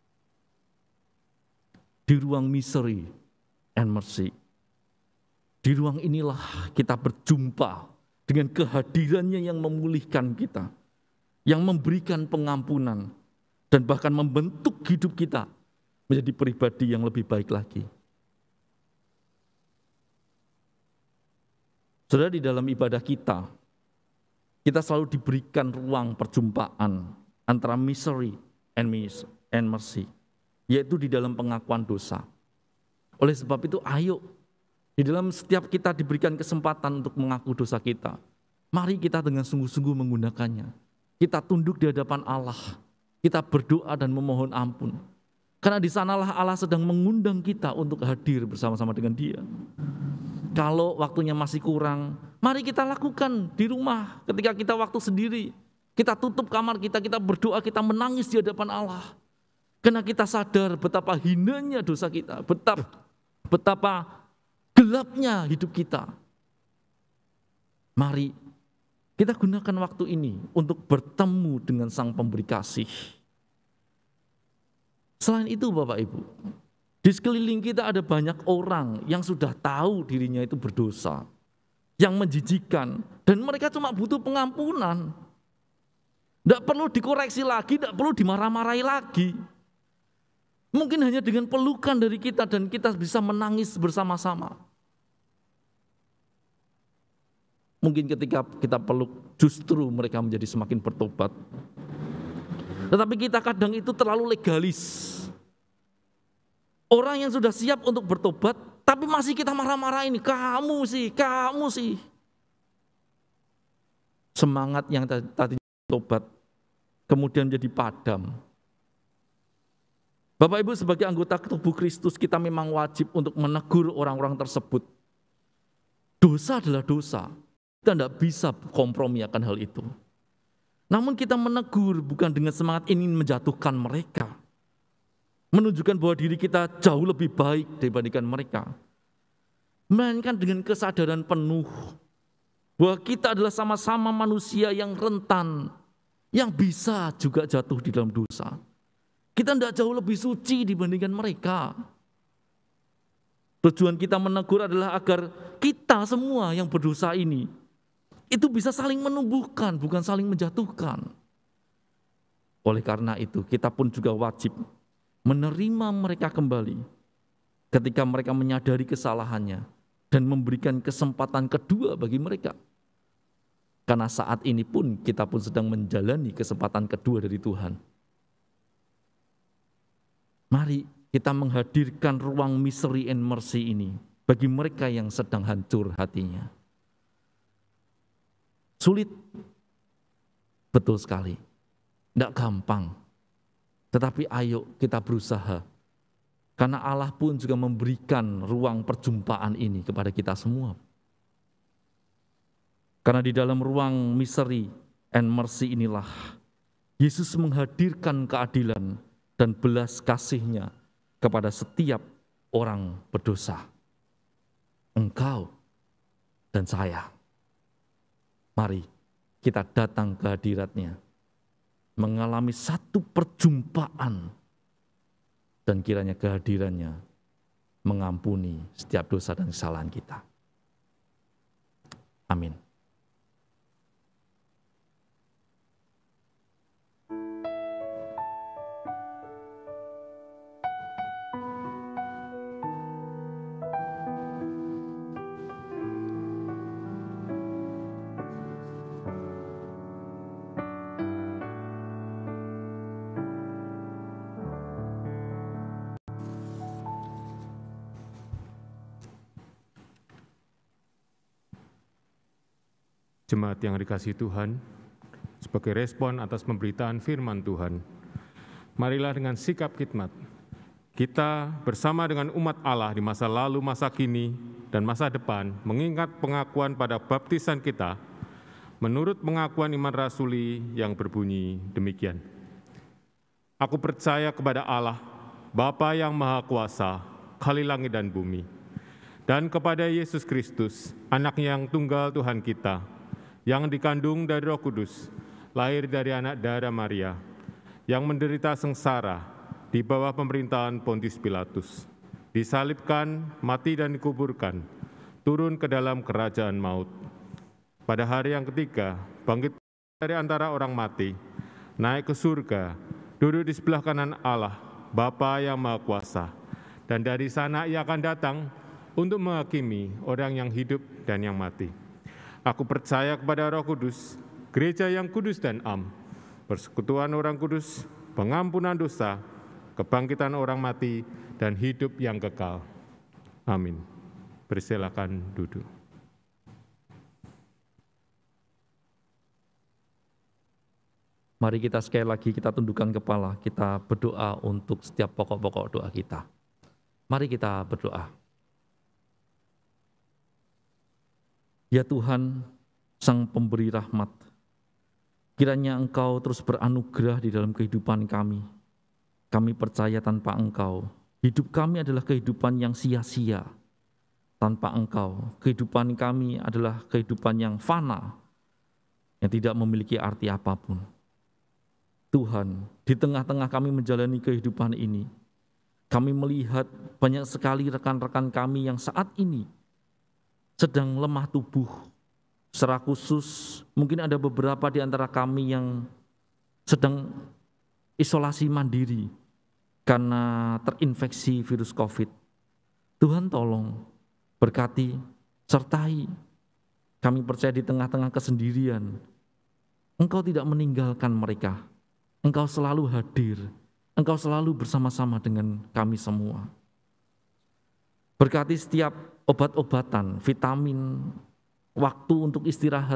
Di ruang misery and mercy. Di ruang inilah kita berjumpa dengan kehadirannya yang memulihkan kita, yang memberikan pengampunan, dan bahkan membentuk hidup kita menjadi pribadi yang lebih baik lagi. Saudara, di dalam ibadah kita, kita selalu diberikan ruang perjumpaan antara misery and mercy, yaitu di dalam pengakuan dosa. Oleh sebab itu, ayo, di dalam setiap kita diberikan kesempatan untuk mengaku dosa kita, mari kita dengan sungguh-sungguh menggunakannya. Kita tunduk di hadapan Allah, kita berdoa dan memohon ampun. Karena di sanalah Allah sedang mengundang kita untuk hadir bersama-sama dengan Dia. Kalau waktunya masih kurang, mari kita lakukan di rumah ketika kita waktu sendiri. Kita tutup kamar kita, kita berdoa, kita menangis di hadapan Allah. Karena kita sadar betapa hinanya dosa kita, betapa, betapa gelapnya hidup kita. Mari kita gunakan waktu ini untuk bertemu dengan Sang Pemberi Kasih. Selain itu Bapak Ibu, di sekeliling kita ada banyak orang yang sudah tahu dirinya itu berdosa, yang menjijikan, dan mereka cuma butuh pengampunan. Tidak perlu dikoreksi lagi, tidak perlu dimarah-marahi lagi. Mungkin hanya dengan pelukan dari kita dan kita bisa menangis bersama-sama. Mungkin ketika kita peluk, justru mereka menjadi semakin bertobat. Tetapi kita kadang itu terlalu legalis. Orang yang sudah siap untuk bertobat, tapi masih kita marah-marahin, kamu sih, kamu sih. Semangat yang tadi tobat, kemudian jadi padam. Bapak Ibu, sebagai anggota tubuh Kristus, kita memang wajib untuk menegur orang-orang tersebut. Dosa adalah dosa. Kita tidak bisa kompromi akan hal itu. Namun kita menegur bukan dengan semangat ingin menjatuhkan mereka. Menunjukkan bahwa diri kita jauh lebih baik dibandingkan mereka. Melainkan dengan kesadaran penuh bahwa kita adalah sama-sama manusia yang rentan, yang bisa juga jatuh di dalam dosa. Kita tidak jauh lebih suci dibandingkan mereka. Tujuan kita menegur adalah agar kita semua yang berdosa ini itu bisa saling menumbuhkan, bukan saling menjatuhkan. Oleh karena itu, kita pun juga wajib menerima mereka kembali ketika mereka menyadari kesalahannya dan memberikan kesempatan kedua bagi mereka. Karena saat ini pun kita pun sedang menjalani kesempatan kedua dari Tuhan. Mari kita menghadirkan ruang misery and mercy ini bagi mereka yang sedang hancur hatinya. Sulit, betul sekali, tidak gampang. Tetapi ayo kita berusaha. Karena Allah pun juga memberikan ruang perjumpaan ini kepada kita semua. Karena di dalam ruang misery and mercy inilah Yesus menghadirkan keadilan dan belas kasih-Nya kepada setiap orang berdosa. Engkau dan saya. Mari kita datang ke hadirat-Nya, mengalami satu perjumpaan, dan kiranya kehadiran-Nya mengampuni setiap dosa dan kesalahan kita. Amin. Jemaat yang dikasihi Tuhan, sebagai respon atas pemberitaan firman Tuhan, marilah dengan sikap khidmat, kita bersama dengan umat Allah di masa lalu, masa kini, dan masa depan, mengingat pengakuan pada baptisan kita, menurut pengakuan iman rasuli yang berbunyi demikian. Aku percaya kepada Allah, Bapa yang Maha Kuasa, Khalil langit dan bumi, dan kepada Yesus Kristus, Anak-Nya yang tunggal Tuhan kita, yang dikandung dari Roh Kudus, lahir dari anak darah Maria, yang menderita sengsara di bawah pemerintahan Pontius Pilatus, disalibkan, mati dan dikuburkan, turun ke dalam kerajaan maut. Pada hari yang ketiga, bangkit dari antara orang mati, naik ke surga, duduk di sebelah kanan Allah, Bapa yang Maha Kuasa, dan dari sana Ia akan datang untuk menghakimi orang yang hidup dan yang mati. Aku percaya kepada Roh Kudus, gereja yang kudus dan am, persekutuan orang kudus, pengampunan dosa, kebangkitan orang mati, dan hidup yang kekal. Amin. Persilakan duduk. Mari kita sekali lagi kita tundukkan kepala, kita berdoa untuk setiap pokok-pokok doa kita. Mari kita berdoa. Ya Tuhan, Sang Pemberi Rahmat, Kiranya Engkau terus beranugerah di dalam kehidupan kami. Kami percaya tanpa Engkau, hidup kami adalah kehidupan yang sia-sia. Tanpa Engkau, kehidupan kami adalah kehidupan yang fana, yang tidak memiliki arti apapun. Tuhan, di tengah-tengah kami menjalani kehidupan ini, kami melihat banyak sekali rekan-rekan kami yang saat ini sedang lemah tubuh. Secara khusus, mungkin ada beberapa di antara kami yang sedang isolasi mandiri karena terinfeksi virus COVID. Tuhan tolong, berkati, sertai. Kami percaya di tengah-tengah kesendirian, Engkau tidak meninggalkan mereka. Engkau selalu hadir, Engkau selalu bersama-sama dengan kami semua. Berkati setiap obat-obatan, vitamin, waktu untuk istirahat,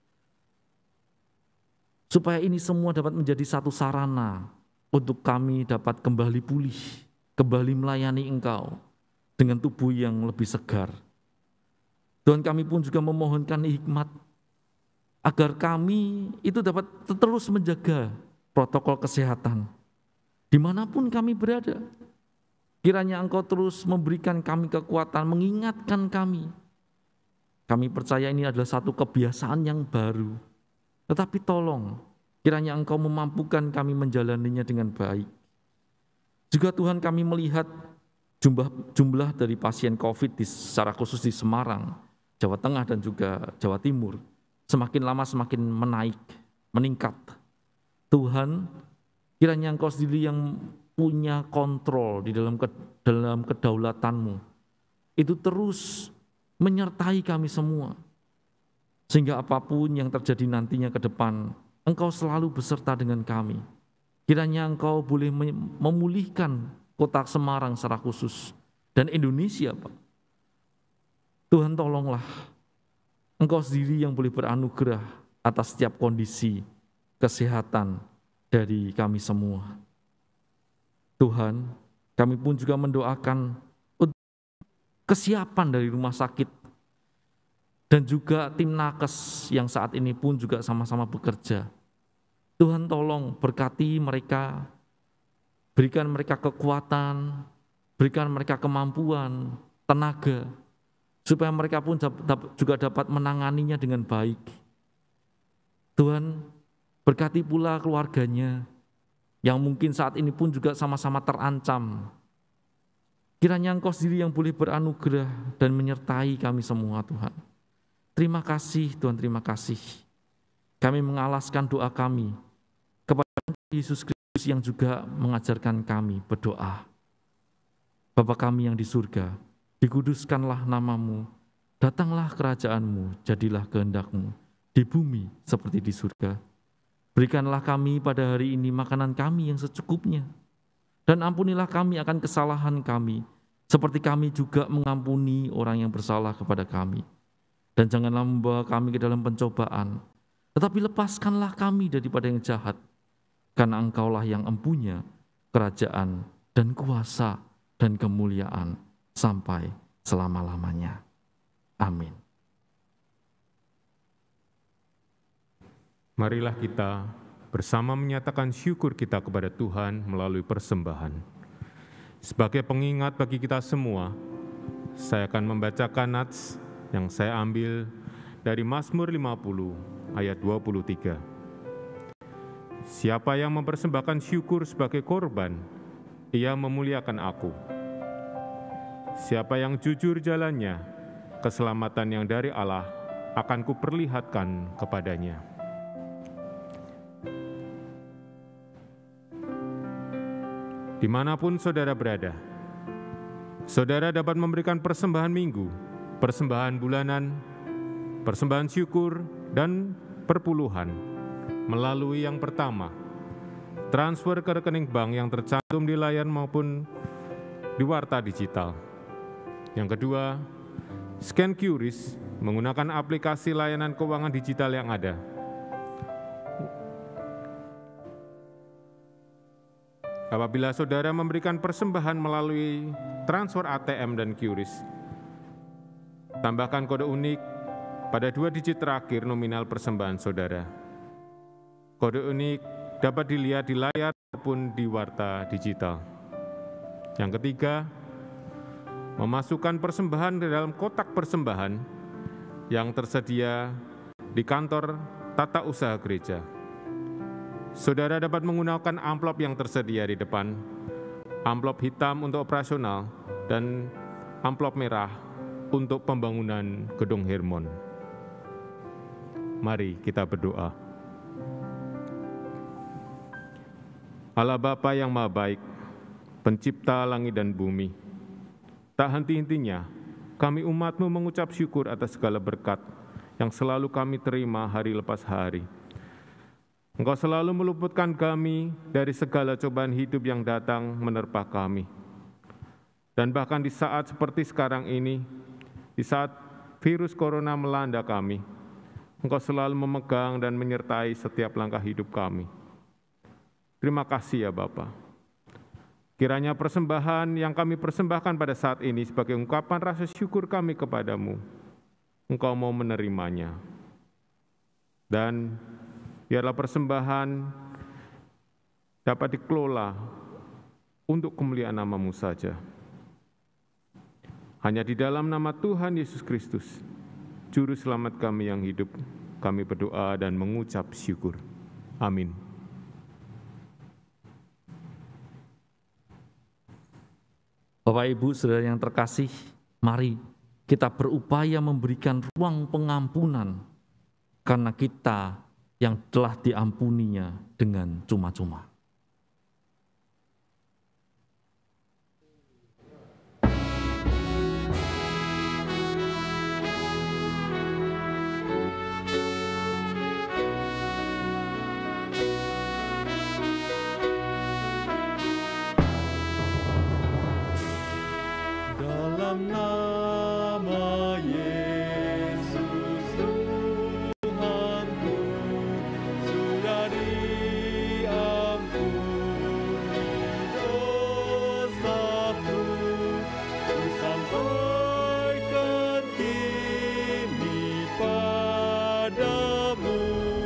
supaya ini semua dapat menjadi satu sarana untuk kami dapat kembali pulih, kembali melayani Engkau dengan tubuh yang lebih segar. Tuhan, kami pun juga memohonkan hikmat agar kami itu dapat terus menjaga protokol kesehatan dimanapun kami berada. Kiranya Engkau terus memberikan kami kekuatan, mengingatkan kami. Kami percaya ini adalah satu kebiasaan yang baru. Tetapi tolong, kiranya Engkau memampukan kami menjalaninya dengan baik. Juga Tuhan, kami melihat jumlah, jumlah dari pasien COVID di, secara khusus di Semarang, Jawa Tengah dan juga Jawa Timur, semakin lama semakin menaik, meningkat. Tuhan, kiranya Engkau sendiri yang punya kontrol di dalam, dalam kedaulatan-Mu, itu terus menyertai kami semua, sehingga apapun yang terjadi nantinya ke depan, Engkau selalu beserta dengan kami. Kiranya Engkau boleh memulihkan kota Semarang secara khusus, dan Indonesia, Pak. Tuhan, tolonglah, Engkau sendiri yang boleh beranugerah atas setiap kondisi kesehatan dari kami semua. Tuhan, kami pun juga mendoakan kesiapan dari rumah sakit dan juga tim nakes yang saat ini pun juga sama-sama bekerja. Tuhan, tolong berkati mereka, berikan mereka kekuatan, berikan mereka kemampuan, tenaga, supaya mereka pun juga dapat menanganinya dengan baik. Tuhan, berkati pula keluarganya yang mungkin saat ini pun juga sama-sama terancam. Kiranya Engkau sendiri yang boleh beranugerah dan menyertai kami semua, Tuhan. Terima kasih, Tuhan, terima kasih. Kami mengalaskan doa kami kepada Yesus Kristus yang juga mengajarkan kami berdoa. Bapa kami yang di surga, dikuduskanlah nama-Mu, datanglah kerajaan-Mu, jadilah kehendak-Mu, di bumi seperti di surga. Berikanlah kami pada hari ini makanan kami yang secukupnya, dan ampunilah kami akan kesalahan kami, seperti kami juga mengampuni orang yang bersalah kepada kami. Dan janganlah membawa kami ke dalam pencobaan, tetapi lepaskanlah kami daripada yang jahat, karena Engkaulah yang empunya kerajaan dan kuasa dan kemuliaan sampai selama-lamanya. Amin. Marilah kita bersama menyatakan syukur kita kepada Tuhan melalui persembahan. Sebagai pengingat bagi kita semua, saya akan membacakan nats yang saya ambil dari Mazmur lima puluh ayat dua puluh tiga. Siapa yang mempersembahkan syukur sebagai korban, ia memuliakan aku. Siapa yang jujur jalannya, keselamatan yang dari Allah akan kuperlihatkan kepadanya. Dimanapun saudara berada, saudara dapat memberikan persembahan minggu, persembahan bulanan, persembahan syukur, dan perpuluhan melalui yang pertama, transfer ke rekening bank yang tercantum di layar maupun di warta digital. Yang kedua, scan Q R I S menggunakan aplikasi layanan keuangan digital yang ada. Apabila saudara memberikan persembahan melalui transfer A T M dan Q R I S, tambahkan kode unik pada dua digit terakhir nominal persembahan saudara. Kode unik dapat dilihat di layar maupun di warta digital. Yang ketiga, memasukkan persembahan ke dalam kotak persembahan yang tersedia di kantor tata usaha gereja. Saudara dapat menggunakan amplop yang tersedia di depan, amplop hitam untuk operasional, dan amplop merah untuk pembangunan gedung Hermon. Mari kita berdoa. Allah Bapa yang Maha Baik, Pencipta langit dan bumi, tak henti-hentinya kami umat-Mu mengucap syukur atas segala berkat yang selalu kami terima hari lepas hari. Engkau selalu meluputkan kami dari segala cobaan hidup yang datang menerpa kami. Dan bahkan di saat seperti sekarang ini, di saat virus corona melanda kami, Engkau selalu memegang dan menyertai setiap langkah hidup kami. Terima kasih ya Bapa. Kiranya persembahan yang kami persembahkan pada saat ini sebagai ungkapan rasa syukur kami kepadamu, Engkau mau menerimanya. Dan biarlah persembahan dapat dikelola untuk kemuliaan nama-Mu saja. Hanya di dalam nama Tuhan Yesus Kristus, Juru Selamat kami yang hidup, kami berdoa dan mengucap syukur. Amin. Bapak, Ibu, Saudara yang terkasih, mari kita berupaya memberikan ruang pengampunan karena kita yang telah diampuninya dengan cuma-cuma. Dalam nama Yesus Tuhanku, sudah diampuni dosaku, ku sampaikan kini padamu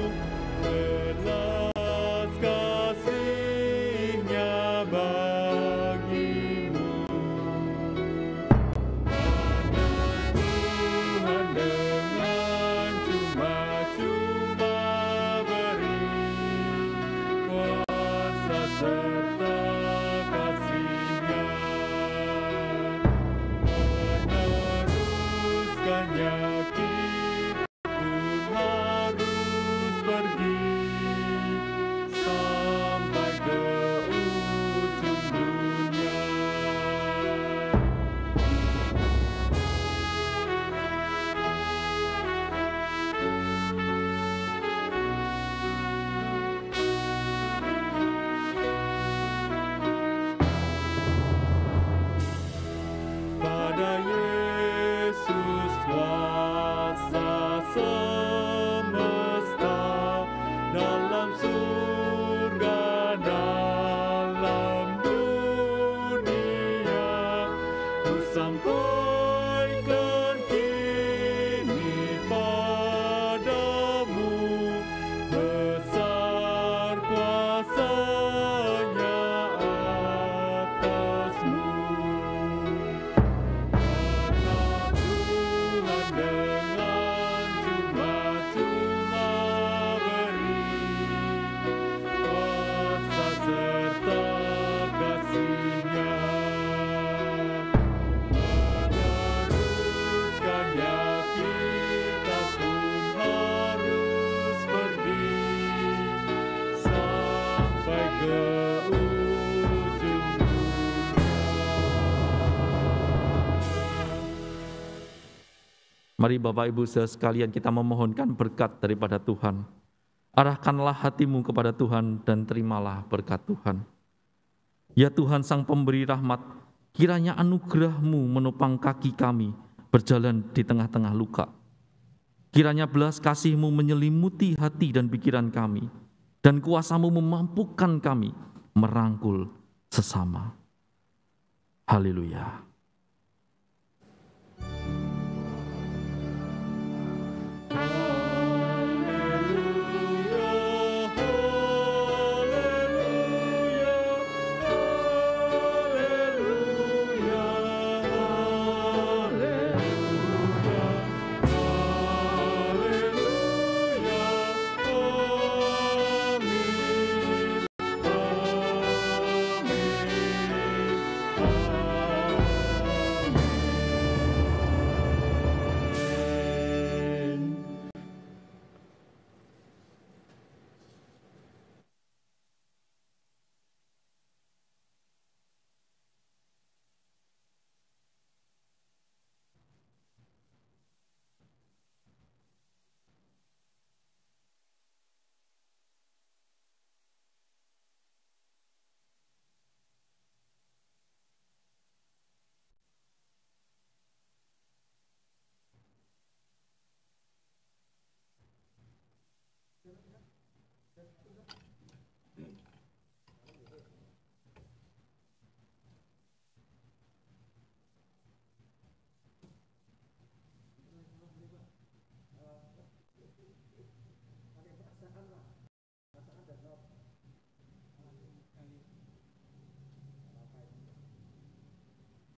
belas kasih-Nya bagimu. Pada Yesus kuasa semesta, dalam surga, dalam dunia, ku sampaikan kini padamu besar kuasa-Nya atasmu. Mari Bapak Ibu Saudara sekalian kita memohonkan berkat daripada Tuhan. Arahkanlah hatimu kepada Tuhan dan terimalah berkat Tuhan. Ya Tuhan Sang Pemberi Rahmat, kiranya anugerah-Mu menopang kaki kami berjalan di tengah-tengah luka. Kiranya belas kasih-Mu menyelimuti hati dan pikiran kami, dan kuasa-Mu memampukan kami merangkul sesama. Haleluya.